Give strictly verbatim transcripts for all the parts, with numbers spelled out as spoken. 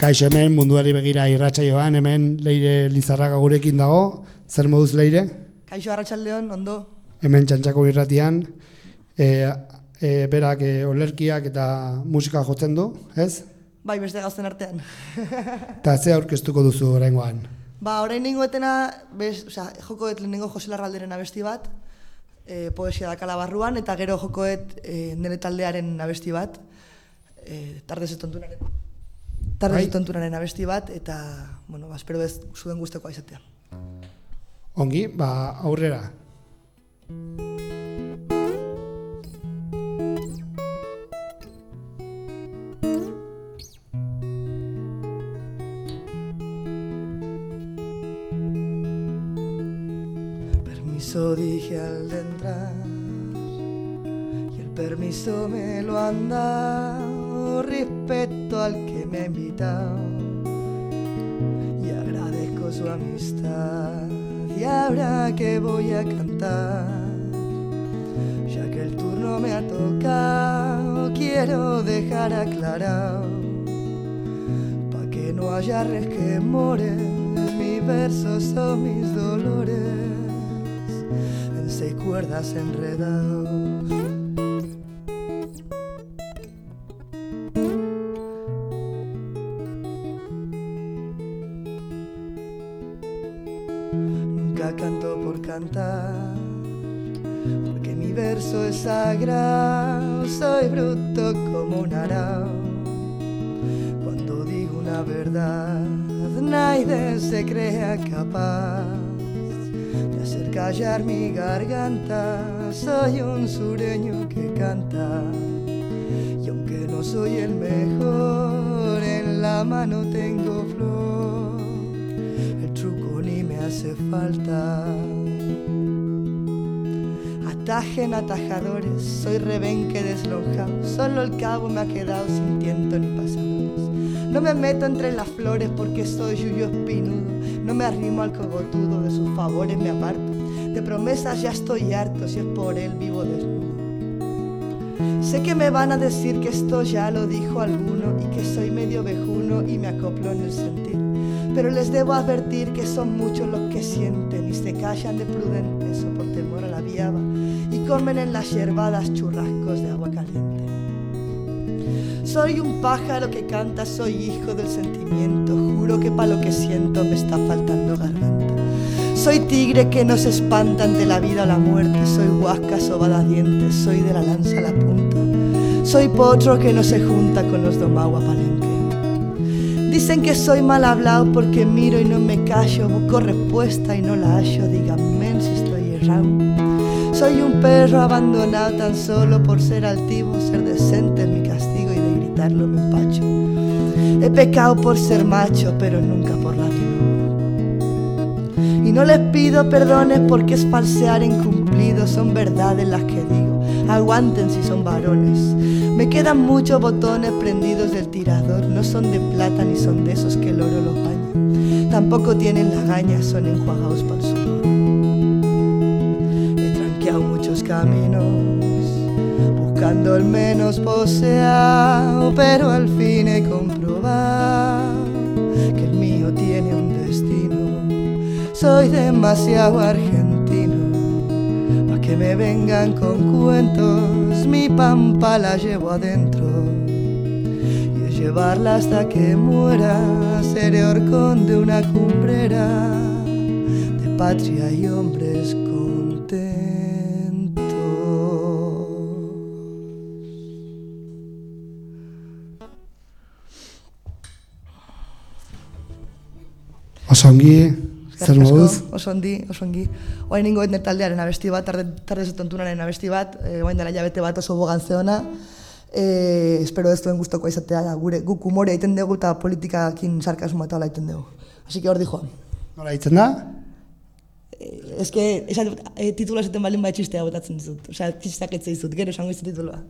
Kaixo, hemen munduari begira irratsaioan, hemen Leire Lizarraga gurekin dago. Zer moduz, Leire? Kaixo, arratsaldeon, ondo. Hemen Txantxako irratian, e, e, berak e, olerkiak eta musika jotzen du, ez? Bai, beste gauzen artean. Eta ze aurkeztuko duzu oraingoan? Ba, orain ningoetena, bez, osea, jokoet lehenengo Jose Larralderen abesti bat, e, poesia dakala barruan, eta gero jokoet e, nire taldearen abesti bat, e, Tardez etontunaren. Tardez etontunaren abesti bat, eta, bueno, ba, espero ez zuen guztekoa izatea. Ongi, ba, aurrera. Permiso dije al de entrar y el permiso me lo han dado respecto al que me ha invitado y agradezco su amistad y ahora que voy a cantar ya que el turno me ha tocado quiero dejar aclarado pa' que no haya resquemores mis versos son mis dolores en seis cuerdas enredados. Nunca canto por cantar, porque mi verso es sagrado, soy bruto como un arao. Cuando digo una verdad, nadie se crea capaz de hacer callar mi garganta, soy un sureño que canta. Y aunque no soy el mejor, en la mano tengo flor, el truco ni me hace falta. Atajen atajadores, soy rebenque deslonjado, solo el cabo me ha quedado sin tiento ni pasadores. No me meto entre las flores porque soy yuyo espinudo, no me arrimo al cogotudo, de sus favores me aparto, de promesas ya estoy harto, si es por él vivo desnudo. Sé que me van a decir que esto ya lo dijo alguno y que soy medio vejuno y me acoplo en el sentir, pero les debo advertir que son muchos los que sienten y se callan de prudentes o por temor a la viaba y comen en las yerbadas churrascos de agua caliente. Soy un pájaro que canta, soy hijo del sentimiento, juro que pa' lo que siento me está faltando garganta. Soy tigre que no se espanta ante la vida o la muerte, soy huasca sobada a dientes, soy de la lanza a la punta, soy potro que no se junta con los domagua palenque. Dicen que soy mal hablado porque miro y no me callo, busco respuesta y no la hallo, díganme si estoy errado. Soy un perro abandonado tan solo por ser altivo, ser decente es mi castigo y de gritarlo me empacho. He pecado por ser macho, pero nunca por la vida. Y no les pido perdones porque es falsear incumplidos, son verdades las que digo, aguanten si son varones. Me quedan muchos botones prendidos del tirador, no son de plata ni son de esos que el oro los baña. Tampoco tienen lagañas, son enjuagados para el sudor. He tranqueado muchos caminos, buscando el menos poseado, pero al fin he comprobado que el mío tiene un destino. Soy demasiado argentino pa' que me vengan con cuentos, mi pampa la llevo adentro y es llevarla hasta que muera, seré horcón de una cumbrera de patria y hombres contentos. Osongi. Zer moduz? Oso ondi, oso ongi. Oain ningoet nire taldearen abesti bat, Tardez etontunaren abesti bat, e, oain dela jabete bat oso bogan zeona. E, espero ez duen guztoko izatea, gure guk humorea egiten dugu eta politikakin sarkasmoa eta hola egiten dugu. Así que hor dijoan. Nola egiten da? E, ez que, esat, e, titula esaten balin bai txistea botatzen dizut. Osea, txistak etze dizut, gero esango izut titulua.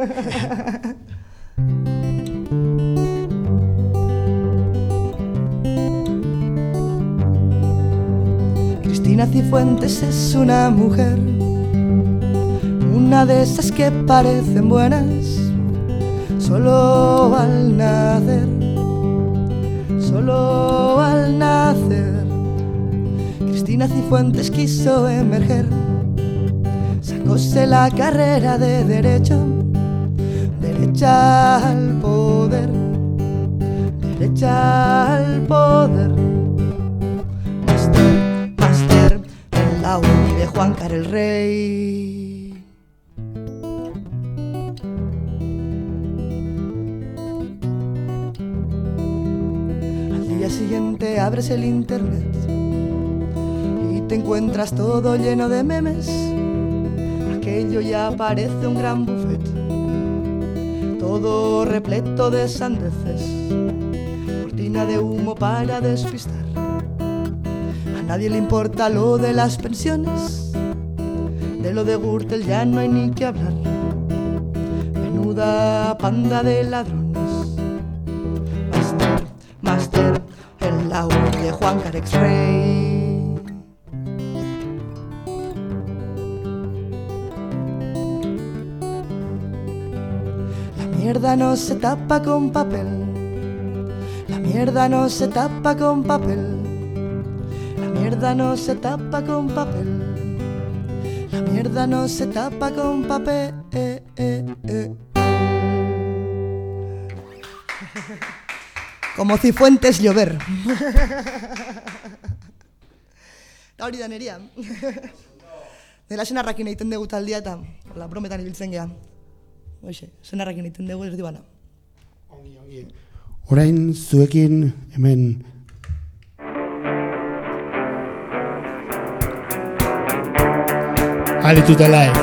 Cristina Cifuentes es una mujer, una de esas que parecen buenas solo al nacer, solo al nacer Cristina Cifuentes quiso emerger. Sacóse la carrera de Derecho, derecha al poder, derecha al poder. Máster, máster en la uni de Juan Carlos el Rey. Al día siguiente abres el internet y te encuentras todo lleno de memes. Aquello ya parece un gran buffet, todo repleto de sandeces, cortina de humo para despistar. A nadie le importa lo de las pensiones, de lo de Gürtel ya no hay ni que hablar. Menuda panda de ladrones. Máster, máster en la uni de Juan Carlos Rey. La mierda no se tapa con papel, la mierda no se tapa con papel, la mierda no se tapa con papel, la mierda no se tapa con papel. Eh, eh, eh. Como Cifuentes llover. Eta hori da neria. Dela senarrakin egiten dugu taldia eta la brometan ibiltzen geha. Hoxe, senarrakin egiten dugu erdi bana. Ongi, ongi. Orain zuekin hemen Alituta live.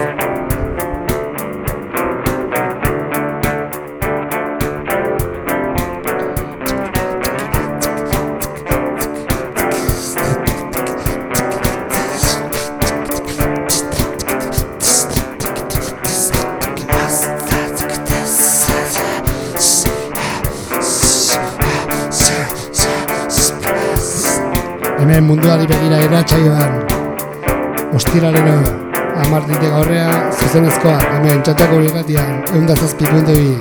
Hemen munduari begira irratsaioan ostiralero hamartik gaurrea zuzenezkoa hemen Txantxako irratian ehun eta zazpi puntu bi.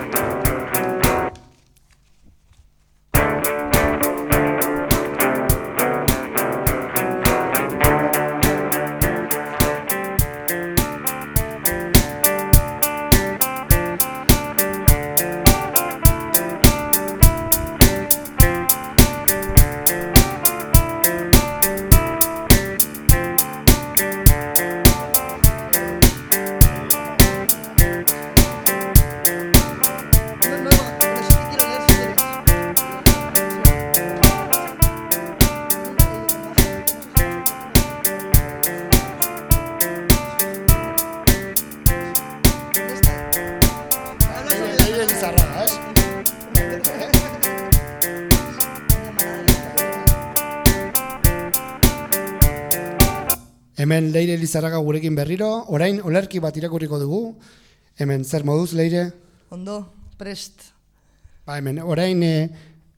Hemen Leire Lizarraga gurekin berriro, orain olerki bat irakurriko dugu. Hemen zer moduz, Leire? Ondo, prest. Ba, hemen orain e,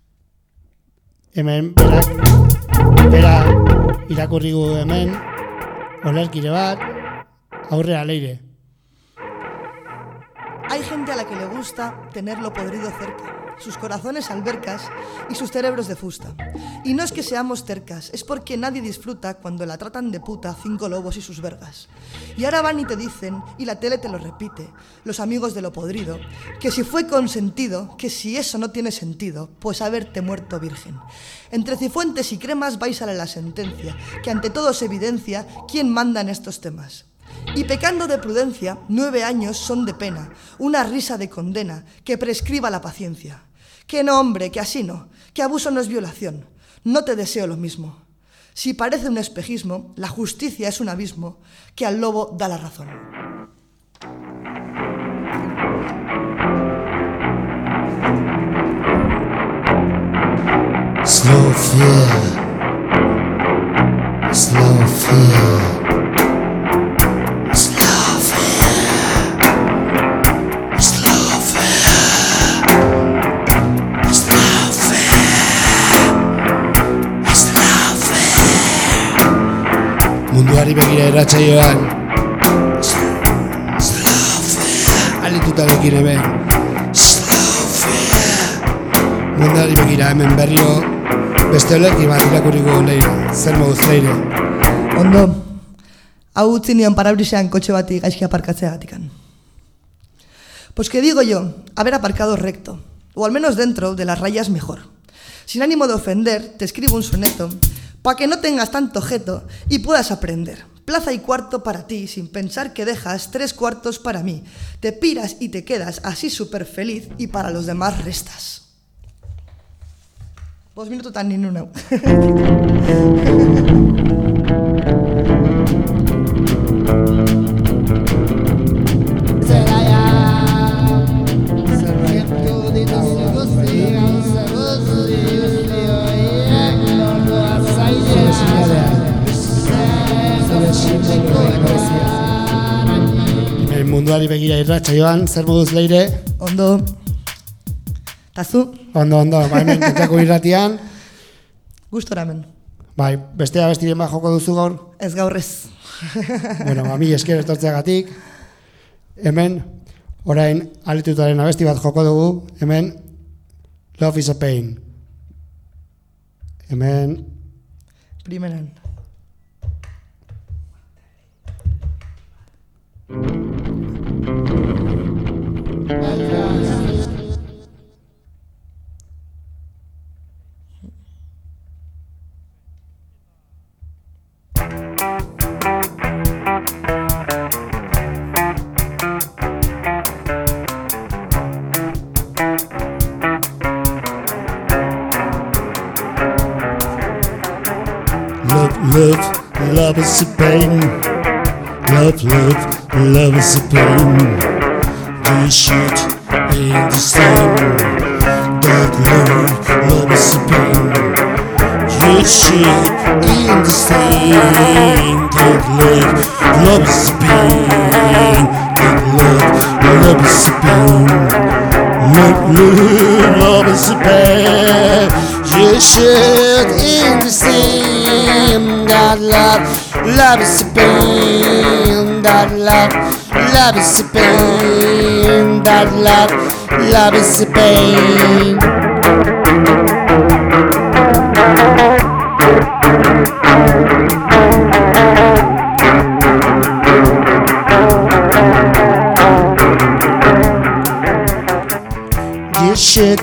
hemen berak, bera irakurrigu hemen olerkire bat, aurrea, Leire. Hay gente a la que le gusta tenerlo podrido cerca, sus corazones albercas y sus cerebros de fusta. Y no es que seamos tercas, es porque nadie disfruta cuando la tratan de puta cinco lobos y sus vergas. Y ahora van y te dicen, y la tele te lo repite, los amigos de lo podrido, que si fue consentido, que si eso no tiene sentido, pues haberte muerto virgen. Entre Cifuentes y Cremas vais a la sentencia, que ante todo se evidencia quién manda en estos temas. Y pecando de prudencia, nueve años son de pena, una risa de condena que prescriba la paciencia. Que no, hombre, que así no, que abuso no es violación. No te deseo lo mismo. Si parece un espejismo, la justicia es un abismo que al lobo da la razón. Slow fear, slow fear. Munduari begira irratsaioan alituta bekin hemen munduari begira hemen berrio beste olerki bat irakuriko leire, zer moduz leire. Ondo, hau utzi nion parabrisean kotxe bati gaizki aparkatzea gatikan. Pues que digo yo, haber aparcado recto, o al menos dentro de las rayas mejor. Sin ánimo de ofender, te escribo un soneto, para que no tengas tanto jeto y puedas aprender. Plaza y cuarto para ti, sin pensar que dejas tres cuartos para mí. Te piras y te quedas así súper feliz y para los demás restas. Dos minutos tan en una. Munduari begira irratxa joan, zer moduz leire? Ondo. Tazu? Ondo, ondo, ba, hemen Txantxako irratian. Gustora hemen. Bai, bestea bestiren bat joko duzu gaur? Ez gaur ez. Bueno, ba, mi esker etortzeagatik. Hemen, orain, alitutaren abesti bat joko dugu. Hemen, Love is a Pain. Hemen... Primeran. Love, love, love is a pain. Love, love, love is a pain. You should understand that love, love is a pain. You should understand that love, love is a pain. That love, love is a pain. Love, love, love is a pain. You should understand that love, love is a pain. That love, love is a pain. That love, love is a pain. You should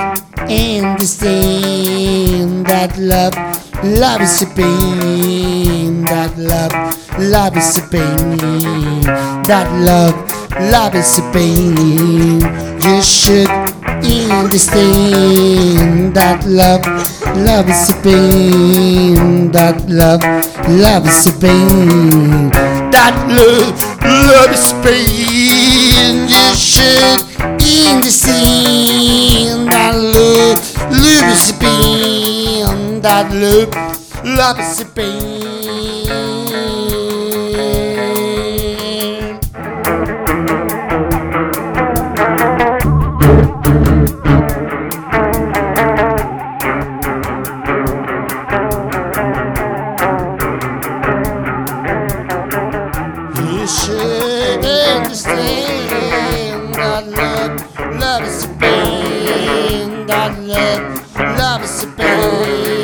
understand that love, love is a pain. That love, love is a pain. That love, love is a pain. You should understand that love, love is a pain. That love, love is a pain. That love, love is a pain. You should understand that love, love is a pain. That love, love is a pain. You should understand that love, love is a pain. That love, love is a pain.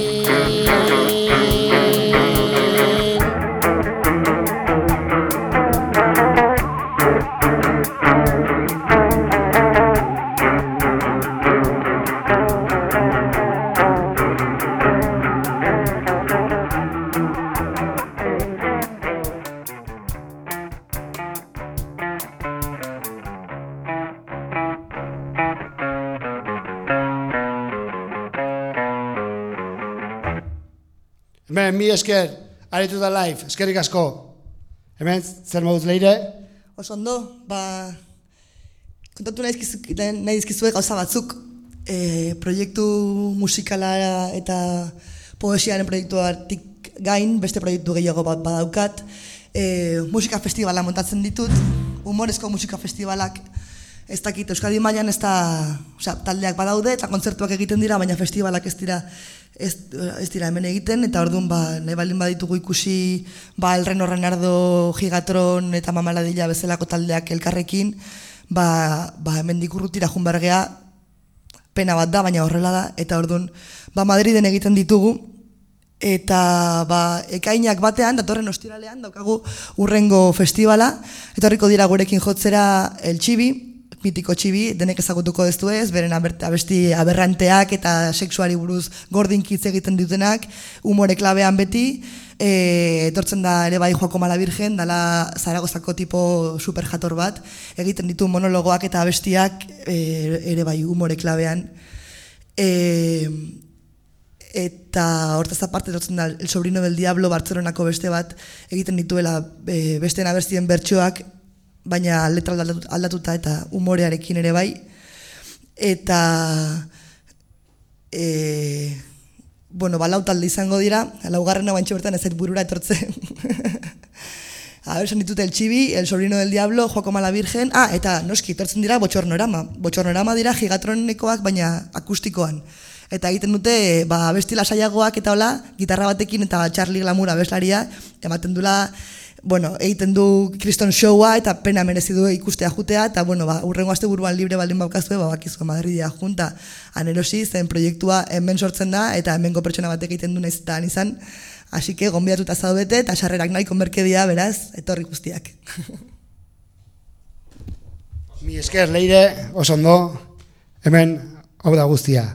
Hemen, mi esker, aritu da live, eskerrik asko. Hemen, zer moduz leire? Oso ondo, ba, kontatu nahi dizkizue gauza batzuk. E, proiektu musikala eta poesiaren proiektuatik gain, beste proiektu gehiago bat badaukat. E, musika festivala montatzen ditut, humorezko musika festivalak. Ez dakit, Euskadi mailan ez da, osea, taldeak badaude eta kontzertuak egiten dira, baina festivalak ez dira, ez, ez dira hemen egiten, eta orduan ba, nahi baldin baditugu ikusi ba, El Reno Renardo, Gigatron eta Mamaladilla bezalako taldeak elkarrekin, ba, ba hemen dikurrutira junbergea pena bat da, baina horrela da, eta orduan, ba, Madriden egiten ditugu, eta ba, ekainak batean, datorren ostiralean, daukagu urrengo festivala, etorriko dira gurekin jotzera El Txibi, mitiko Txibi, denek ezagutuko dezu ez, beren abesti aberranteak eta sexuari buruz gordinkitz egiten dutenak, umore klabean beti, e, etortzen da ere bai Joako Mala Virgen, dala Zaragozako tipo super jator bat, egiten ditu monologoak eta abestiak e, ere bai umore klabean. E, eta hortaz aparte etortzen da El Sobrino del Diablo, Bartzelonako beste bat, egiten dituela e, besteen abestien bertsoak, baina letra aldatuta eta umorearekin ere bai. Eta e, bueno, ba, lau talde izango dira, laugarrena baintxo bertan ez zait burura etortzen. A ber, esan ditut El Txibi, El Sobrino del Diablo, Joako Mala Virgen, ah, eta noski, etortzen dira Botxornorama. Botxornorama dira gigatronekoak, baina akustikoan. Eta egiten dute, ba, abesti lasaiagoak eta hola, gitarra batekin eta Charlie Glamour abeslaria, ematen dula, bueno, egiten du kriston showa eta pena merezi du ikustea jutea, eta bueno, ba, urrengo asteburuan libre baldin baukazue, ba, bakizue Madridia junta anerosi, zen proiektua hemen sortzen da, eta hemengo pertsona batek egiten du nahiz eta izan, así que gonbidatuta zaudete, eta sarrerak nahiko merkedia, beraz, etorri guztiak. Mi esker, Leire, oso ondo, hemen hau da guztia.